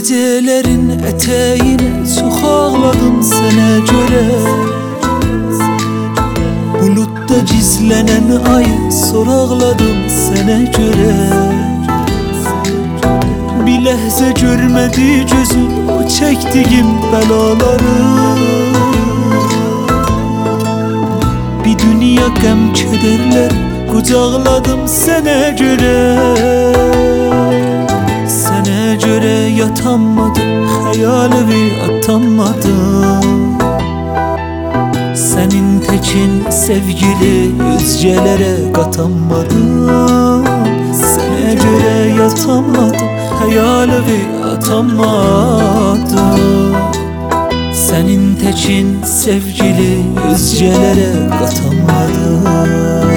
Gecelerin eteğine çok ağladım sana göre. Bulutta gizlenen ayı sorağladım sana göre. Bir lehze görmedi gözüm o çektiğim belaları. Bir dünya gəm kederler kucağladım sana göre. Sana göre yatamadım, hayalimi atamadım. Senin tekin sevgili özcelere katamadım. Sana göre yatamadım, hayalimi atamadım. Senin tekin sevgili özcelere katamadım.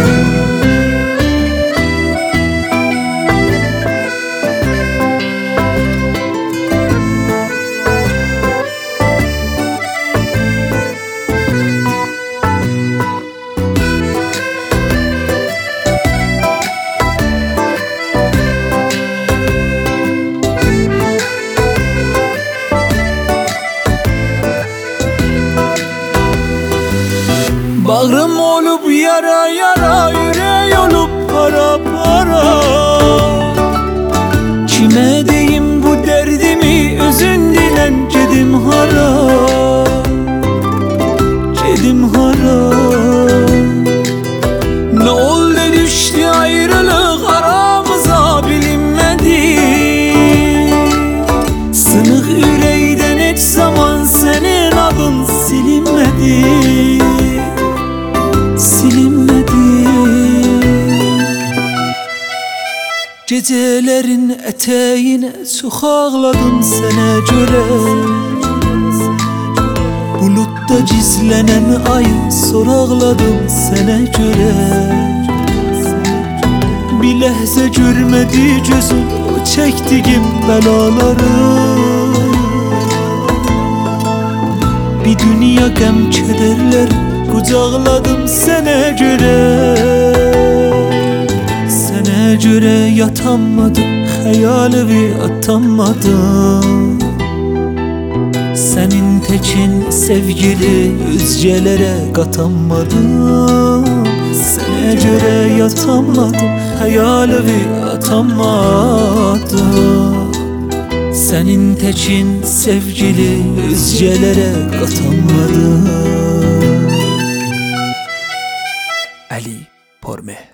Bağrım olup yara yara, yüreği olup para para. Kime deyim bu derdimi, özün dilen gedim hara. Gedim hara. Ne oldu düştü ayrılık aramıza bilinmedi. Sınık yüreğden hiç zaman senin adın silinmedi. Gecelerin eteğine çok ağladım sana göre. Bulutta gizlenen ayı sorağladım sana göre. Bir lehze görmedi gözüm o çektiğim belaları. Bir dünya gəm kederler kucağladım sana göre. Sana göre yatamadım, hayalimi atamadım. Senin tekin sevgili özcelere katamadım. Sana göre yatamadım, hayalimi atamadım. Senin tekin sevgili özcelere katamadım. Ali Porme.